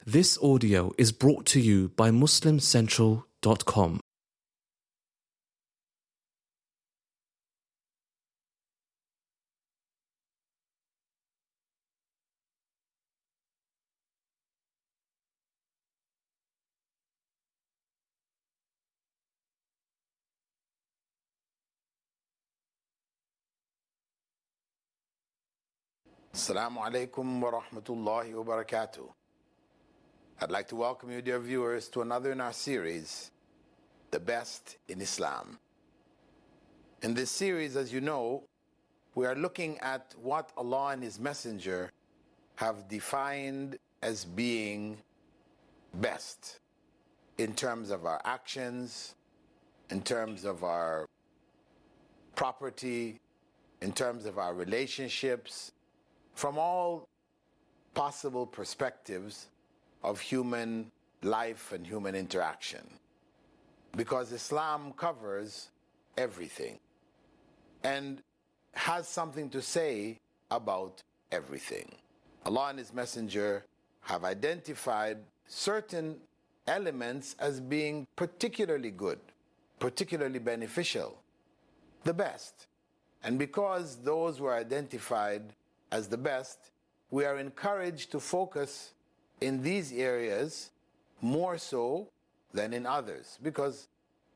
This audio is brought to you by MuslimCentral.com. Assalamu alaikum wa rahmatullahi wa barakatuh. I'd like to welcome you, dear viewers, to another in our series, The Best in Islam. In this series, as you know, we are looking at what Allah and His Messenger have defined as being best in terms of our actions, in terms of our property, in terms of our relationships, from all possible perspectives of human life and human interaction. Because Islam covers everything and has something to say about everything. Allah and His Messenger have identified certain elements as being particularly good, particularly beneficial, the best. And because those were identified as the best, we are encouraged to focus in these areas more so than in others, because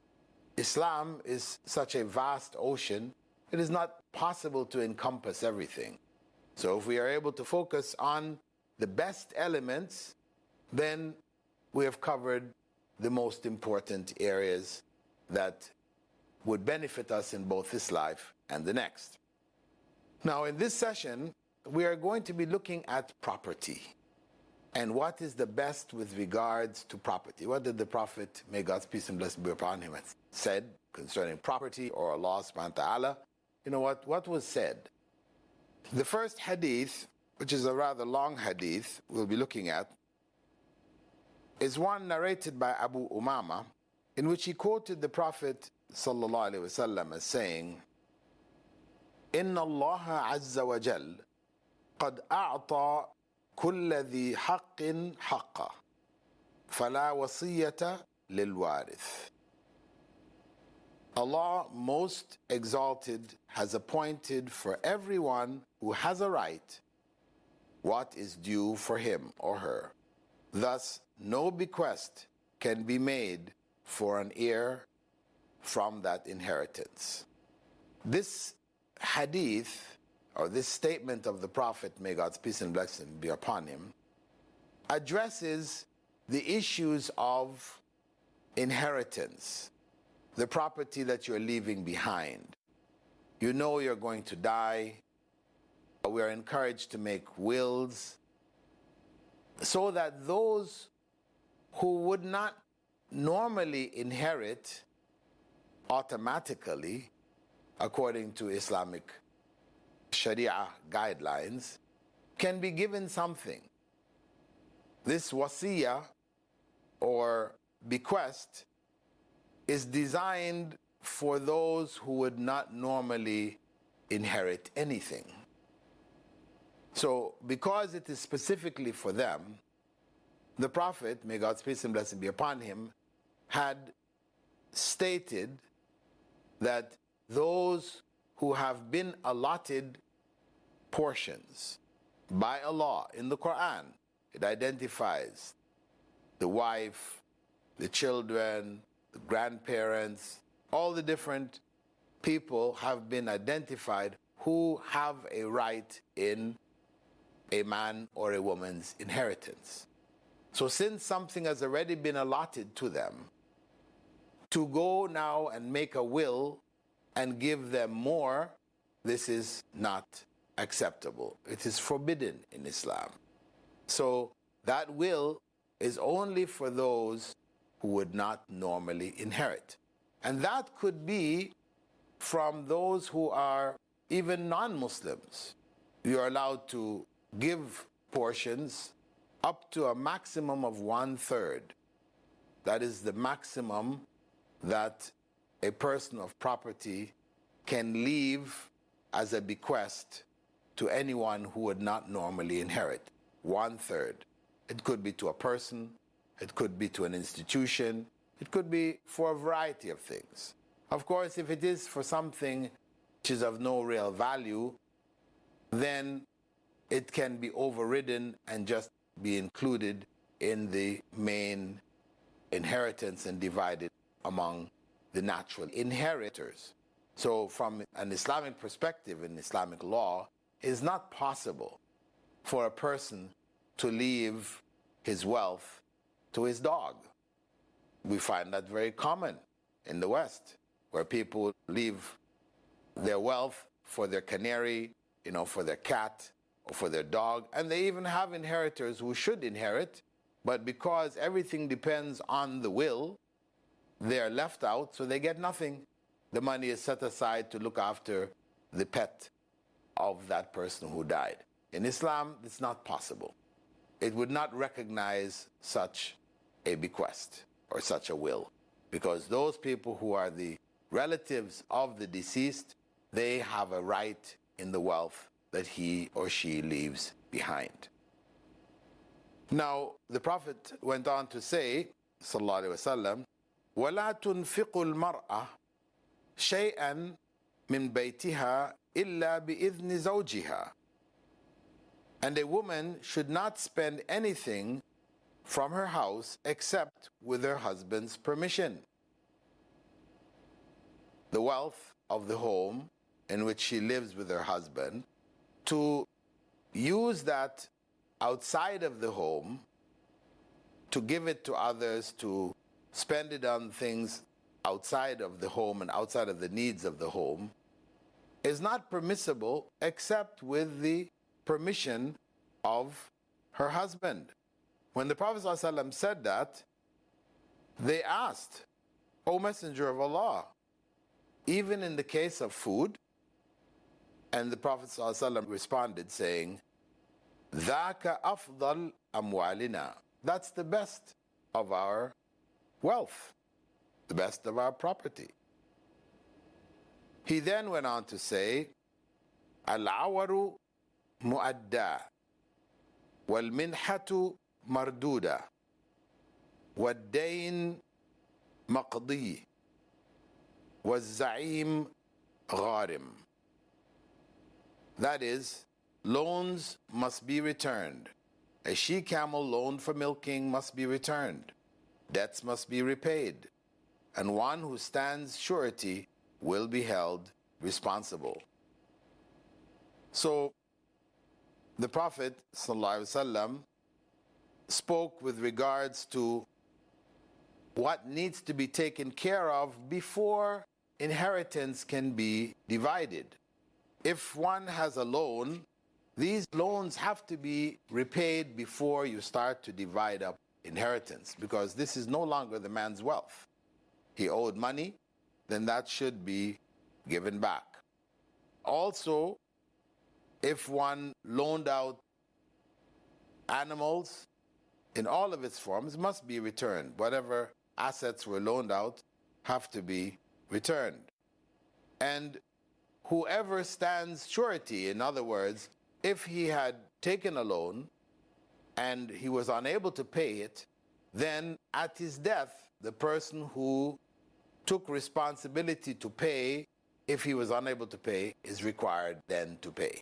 Islam is such a vast ocean, it is not possible to encompass everything. So if we are able to focus on the best elements, then we have covered the most important areas that would benefit us in both this life and the next. Now, in this session, we are going to be looking at property and what is the best with regards to property. What did the Prophet, may God's peace and blessing be upon him, said concerning property, or Allah subhanahu wa ta'ala? You know what was said? The first hadith, which is a rather long hadith we'll be looking at, is one narrated by Abu Umama, in which he quoted the Prophet sallallahu alaihi wasallam as saying, "Inna Allah azza wa jal قد أعطى كل ذي حق حقه فلا وصية للوارث." Allah, most exalted, has appointed for everyone who has a right what is due for him or her. Thus, no bequest can be made for an heir from that inheritance. This hadith, or this statement of the Prophet, may God's peace and blessing be upon him, addresses the issues of inheritance, the property that you're leaving behind. You know you're going to die. We are encouraged to make wills so that those who would not normally inherit automatically, according to Islamic Sharia guidelines, can be given something. This wasiyah, or bequest, is designed for those who would not normally inherit anything. So, because it is specifically for them, the Prophet, may God's peace and blessing be upon him, had stated that those who have been allotted portions by Allah in the Quran, it identifies the wife, the children, the grandparents, all the different people have been identified who have a right in a man or a woman's inheritance. So since something has already been allotted to them, to go now and make a will and give them more, this is not acceptable. It is forbidden in Islam. So that will is only for those who would not normally inherit. And that could be from those who are even non-Muslims. You are allowed to give portions up to a maximum of 1/3. That is the maximum that a person of property can leave as a bequest to anyone who would not normally inherit. 1/3. It could be to a person, it could be to an institution, it could be for a variety of things. Of course, if it is for something which is of no real value, then it can be overridden and just be included in the main inheritance and divided among the natural inheritors. So from an Islamic perspective, in Islamic law, it is not possible for a person to leave his wealth to his dog. We find that very common in the West, where people leave their wealth for their canary, for their cat, or for their dog, and they even have inheritors who should inherit, but because everything depends on the will, they are left out, so they get nothing. The money is set aside to look after the pet of that person who died. In Islam, it's not possible. It would not recognize such a bequest or such a will, because those people who are the relatives of the deceased, they have a right in the wealth that he or she leaves behind. Now, the Prophet went on to say, sallallahu alaihi wasallam, وَلَا تُنْفِقُ الْمَرْأَةِ شَيْئًا مِنْ بَيْتِهَا إِلَّا بِإِذْنِ زَوْجِهَا. And a woman should not spend anything from her house except with her husband's permission. The wealth of the home in which she lives with her husband, to use that outside of the home, to give it to others, to spend it on things outside of the home and outside of the needs of the home, is not permissible except with the permission of her husband. When the Prophet ﷺ said that, they asked, O Messenger of Allah, even in the case of food? And the Prophet ﷺ responded saying, ذَاكَ أَفْضَلْ أَمْوَالِنَا. That's the best of our wealth, the best of our property. He then went on to say, الْعَوَرُ مُؤَدَّى وَالْمِنْحَةُ مَرْدُودَةٌ وَالدَّيْنُ مَقْضِيٌّ وَالزَّعِيمُ غَارِمٌ. That is, loans must be returned. A she-camel loan for milking must be returned. Debts must be repaid. And one who stands surety will be held responsible. So, the Prophet ﷺ spoke with regards to what needs to be taken care of before inheritance can be divided. If one has a loan, these loans have to be repaid before you start to divide up inheritance, because this is no longer the man's wealth. He owed money, then that should be given back. Also, if one loaned out animals in all of its forms, must be returned. Whatever assets were loaned out have to be returned. And whoever stands surety, in other words, if he had taken a loan and he was unable to pay it, then at his death, the person who took responsibility to pay, if he was unable to pay, is required then to pay.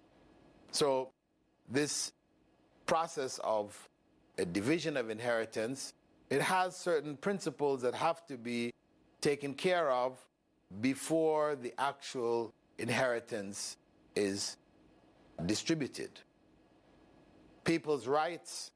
So this process of a division of inheritance, it has certain principles that have to be taken care of before the actual inheritance is distributed. People's rights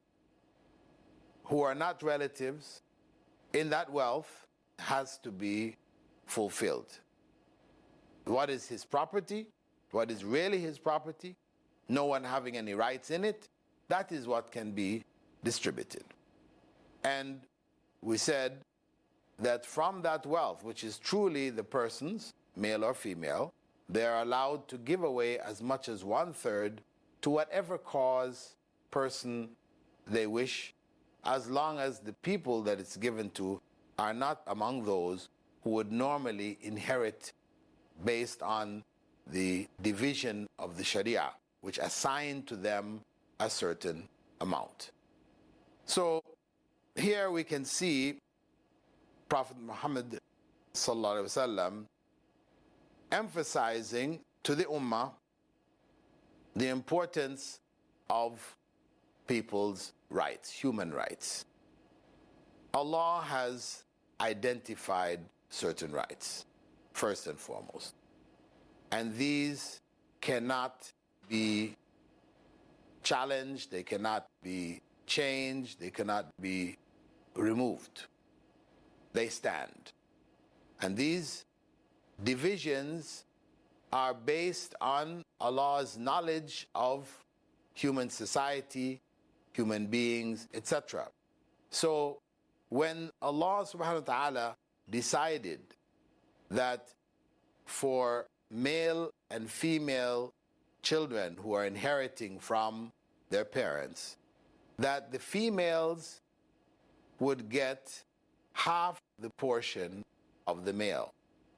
who are not relatives in that wealth has to be fulfilled. What is his property? What is really his property? No one having any rights in it, that is what can be distributed. And we said that from that wealth, which is truly the person's, male or female, they are allowed to give away as much as 1/3 to whatever cause, person they wish, as long as the people that it's given to are not among those who would normally inherit based on the division of the Sharia, which assigned to them a certain amount. So here we can see Prophet Muhammad sallallahu alaihi wasallam emphasizing to the ummah the importance of people's rights, human rights. Allah has identified certain rights, first and foremost. And these cannot be challenged, they cannot be changed, they cannot be removed. They stand. And these divisions are based on Allah's knowledge of human society, human beings, etc. So when Allah subhanahu wa ta'ala decided that for male and female children who are inheriting from their parents, that the females would get half the portion of the male.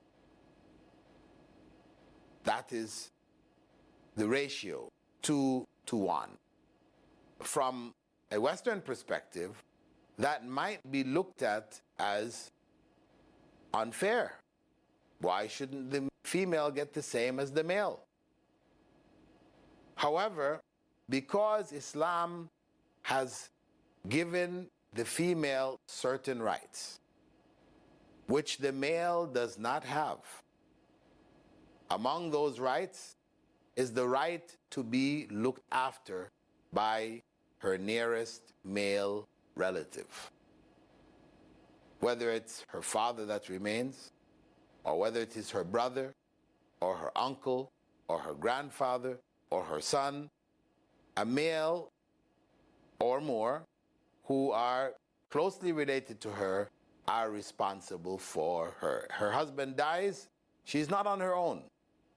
That is the ratio, 2 to 1. From a Western perspective, that might be looked at as unfair. Why shouldn't the female get the same as the male? However, because Islam has given the female certain rights, which the male does not have, among those rights is the right to be looked after by her nearest male relative. Whether it's her father that remains, or whether it is her brother, or her uncle, or her grandfather, or her son, a male or more who are closely related to her are responsible for her. Her husband dies, she's not on her own.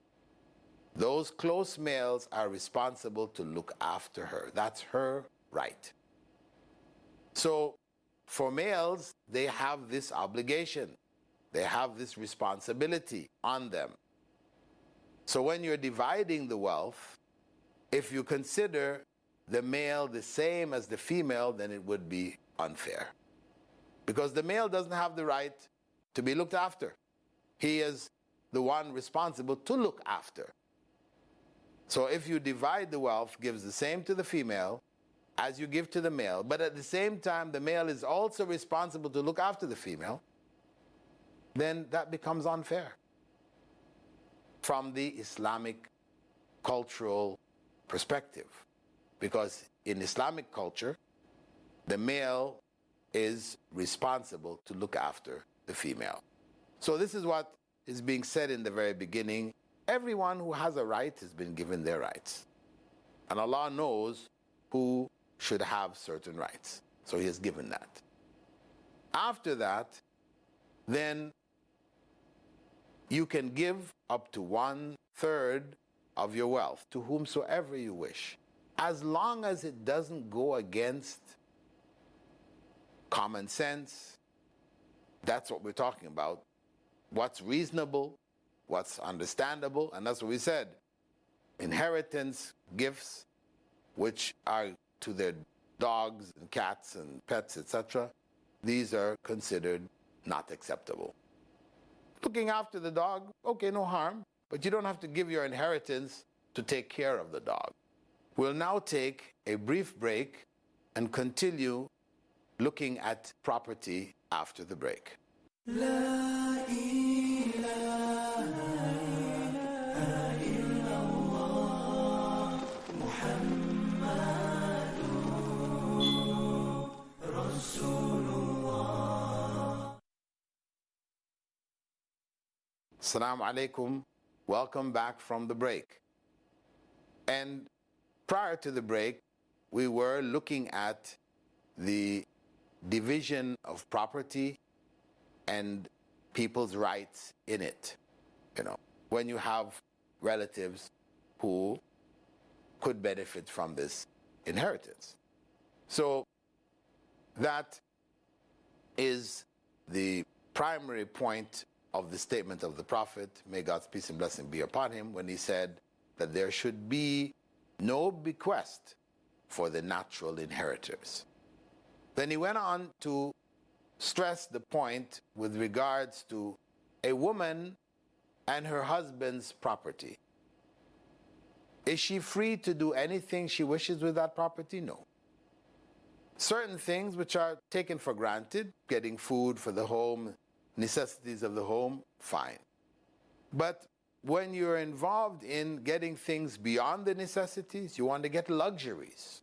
Those close males are responsible to look after her. That's her right. So for males, they have this obligation. They have this responsibility on them. So when you're dividing the wealth, if you consider the male the same as the female, then it would be unfair. Because the male doesn't have the right to be looked after. He is the one responsible to look after. So if you divide the wealth, gives the same to the female as you give to the male, but at the same time the male is also responsible to look after the female, then that becomes unfair from the Islamic cultural perspective. Because in Islamic culture, the male is responsible to look after the female. So this is what is being said in the very beginning. Everyone who has a right has been given their rights. And Allah knows who should have certain rights. So He has given that. After that, then you can give up to 1/3 of your wealth to whomsoever you wish, as long as it doesn't go against common sense. That's what we're talking about. What's reasonable, what's understandable, and that's what we said. Inheritance gifts, which are to their dogs and cats and pets, etc., these are considered not acceptable. Looking after the dog, okay, no harm, but you don't have to give your inheritance to take care of the dog. We'll now take a brief break and continue looking at property after the break. La ilaha illallah, Muhammadur Rasulullah. Assalamu alaikum. Welcome back from the break. And prior to the break, we were looking at the division of property and people's rights in it. You know, when you have relatives who could benefit from this inheritance. So that is the primary point of the statement of the Prophet, may God's peace and blessing be upon him, when he said that there should be no bequest for the natural inheritors. Then he went on to stress the point with regards to a woman and her husband's property. Is she free to do anything she wishes with that property? No. Certain things which are taken for granted, getting food for the home, necessities of the home, fine. But when you're involved in getting things beyond the necessities, you want to get luxuries,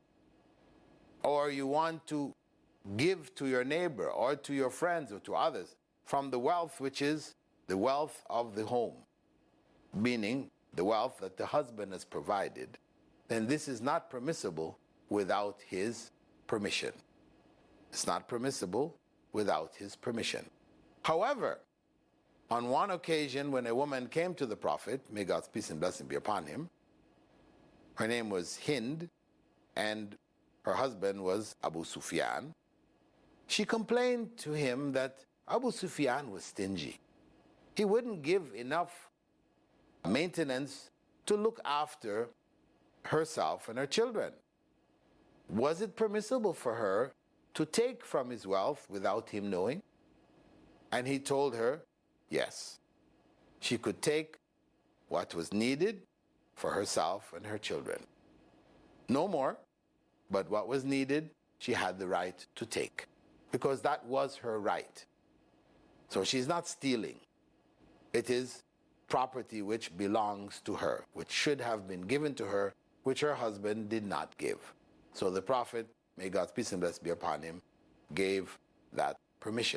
or you want to give to your neighbor or to your friends or to others from the wealth which is the wealth of the home, meaning the wealth that the husband has provided, then this is not permissible without his permission. It's not permissible without his permission. However, on one occasion when a woman came to the Prophet, may God's peace and blessing be upon him, her name was Hind, and her husband was Abu Sufyan. She complained to him that Abu Sufyan was stingy. He wouldn't give enough maintenance to look after herself and her children. Was it permissible for her to take from his wealth without him knowing? And he told her, yes, she could take what was needed for herself and her children. No more, but what was needed, she had the right to take, because that was her right. So she's not stealing. It is property which belongs to her, which should have been given to her, which her husband did not give. So the Prophet, may God's peace and blessing be upon him, gave that permission.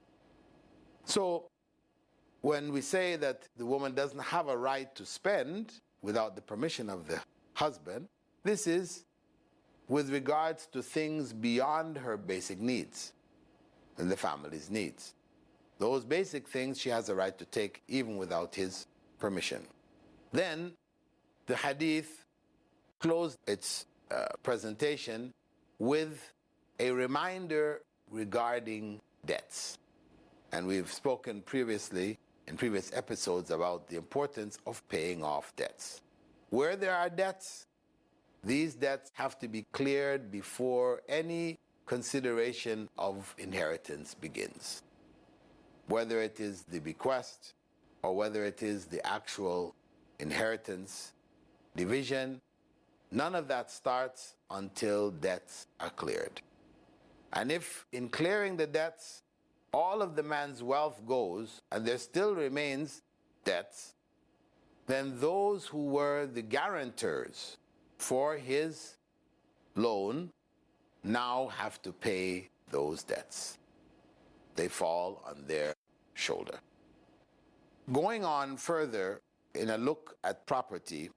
So when we say that the woman doesn't have a right to spend without the permission of the husband, this is with regards to things beyond her basic needs and the family's needs. Those basic things she has a right to take even without his permission. Then the hadith closed its presentation with a reminder regarding debts. And we've spoken previously in previous episodes about the importance of paying off debts. Where there are debts, these debts have to be cleared before any consideration of inheritance begins. Whether it is the bequest or whether it is the actual inheritance division, none of that starts until debts are cleared. And if in clearing the debts, all of the man's wealth goes and there still remains debts, then those who were the guarantors for his loan now have to pay those debts. They fall on their shoulder. Going on further in a look at property,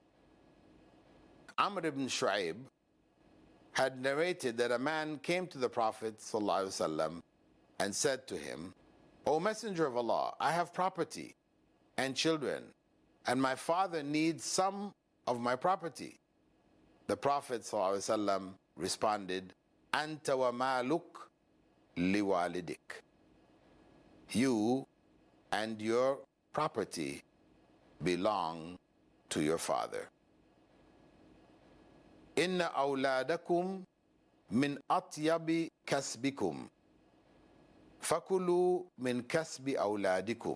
Amr ibn Shu'aib had narrated that a man came to the Prophet ﷺ and said to him, O Messenger of Allah, I have property and children, and my father needs some of my property. The Prophet ﷺ responded, Anta wa ma'luk liwalidik. You and your property belong to your father. Inna awladakum min atyabi kasbikum. Fakulu min kasbi awladikum.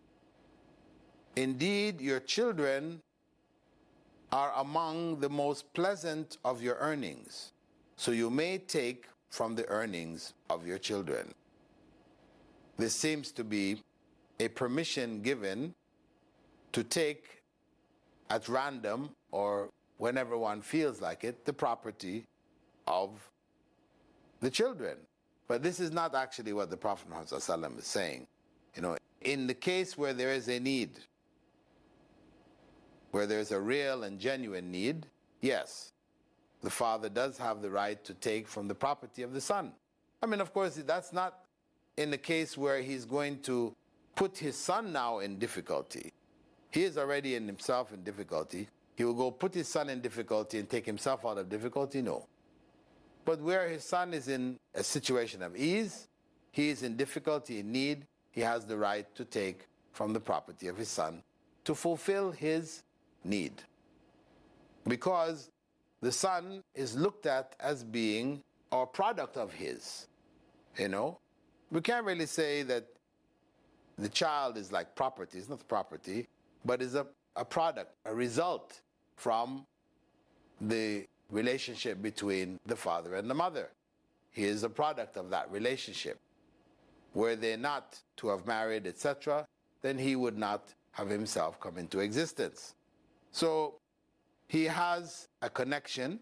Indeed, your children are among the most pleasant of your earnings, so you may take from the earnings of your children. This seems to be a permission given to take at random or whenever one feels like it, the property of the children. But this is not actually what the Prophet Muhammad ﷺ is saying. You know, in the case where there is a need, where there's a real and genuine need, yes, the father does have the right to take from the property of the son. I mean, of course, that's not in the case where he's going to put his son now in difficulty. He is already in himself in difficulty. He will go put his son in difficulty and take himself out of difficulty? No. But where his son is in a situation of ease, he is in difficulty, in need, he has the right to take from the property of his son to fulfill his need. Because the son is looked at as being or product of his. You know, we can't really say that the child is like property. It's not property, but is a product, a result from the relationship between the father and the mother. He is a product of that relationship. Were they not to have married, etc., then he would not have himself come into existence. So he has a connection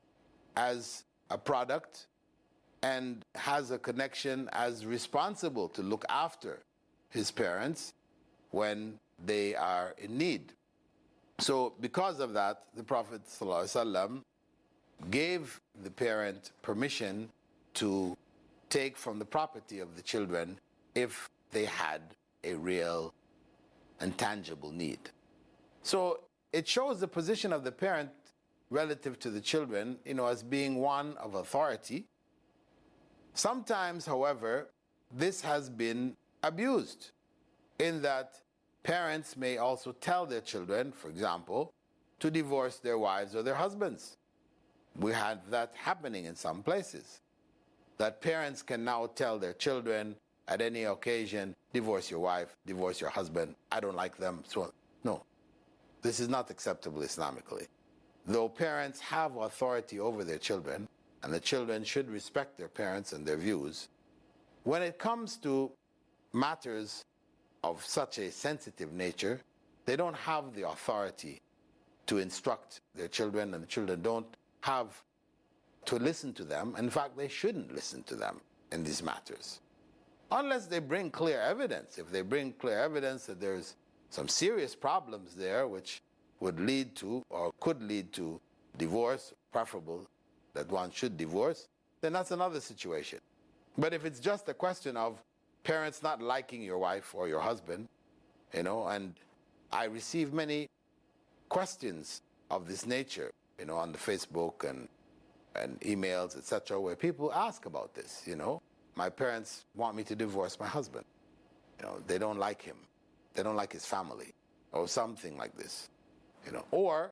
as a product and has a connection as responsible to look after his parents when they are in need. So because of that, the Prophet ﷺ gave the parent permission to take from the property of the children if they had a real and tangible need. So it shows the position of the parent relative to the children, as being one of authority. Sometimes, however, this has been abused in that parents may also tell their children, for example, to divorce their wives or their husbands. We had that happening in some places, that parents can now tell their children at any occasion, divorce your wife, divorce your husband, I don't like them. So, no, this is not acceptable Islamically. Though parents have authority over their children, and the children should respect their parents and their views, when it comes to matters of such a sensitive nature, they don't have the authority to instruct their children, and the children don't have to listen to them. In fact, they shouldn't listen to them in these matters, unless they bring clear evidence. If they bring clear evidence that there's some serious problems there which would lead to or could lead to divorce, preferable that one should divorce, then that's another situation. But if it's just a question of parents not liking your wife or your husband, and I receive many questions of this nature, on the Facebook and emails, etc., where people ask about this, my parents want me to divorce my husband. They don't like him. They don't like his family, or something like this. Or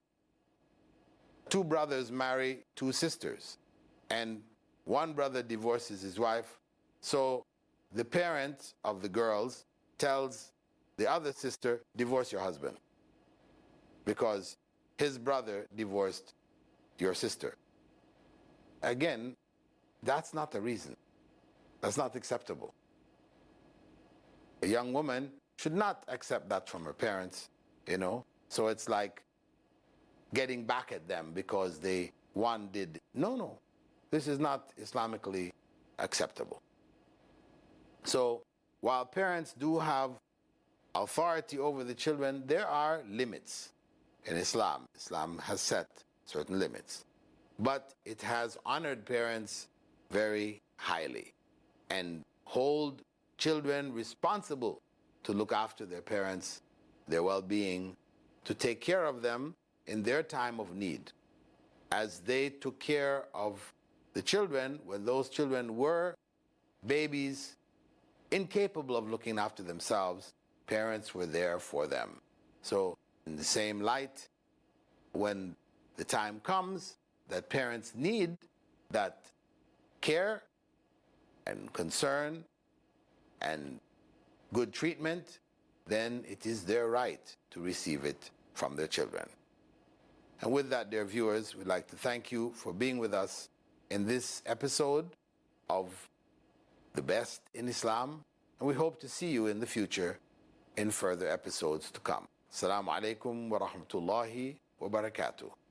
two brothers marry two sisters, and one brother divorces his wife, so the parent of the girls tells the other sister, divorce your husband, because his brother divorced your sister. Again, that's not the reason. That's not acceptable. A young woman should not accept that from her parents, So it's like getting back at them because one did. No. This is not Islamically acceptable. So while parents do have authority over the children, there are limits in Islam. Islam has set certain limits. But it has honored parents very highly and hold children responsible to look after their parents, their well-being, to take care of them in their time of need, as they took care of the children when those children were babies, incapable of looking after themselves. Parents were there for them. So in the same light, when the time comes that parents need that care and concern and good treatment, then it is their right to receive it from their children. And with that, dear viewers, we'd like to thank you for being with us in this episode of The Best in Islam, and we hope to see you in the future in further episodes to come. Assalamu alaikum wa rahmatullahi wa barakatuh.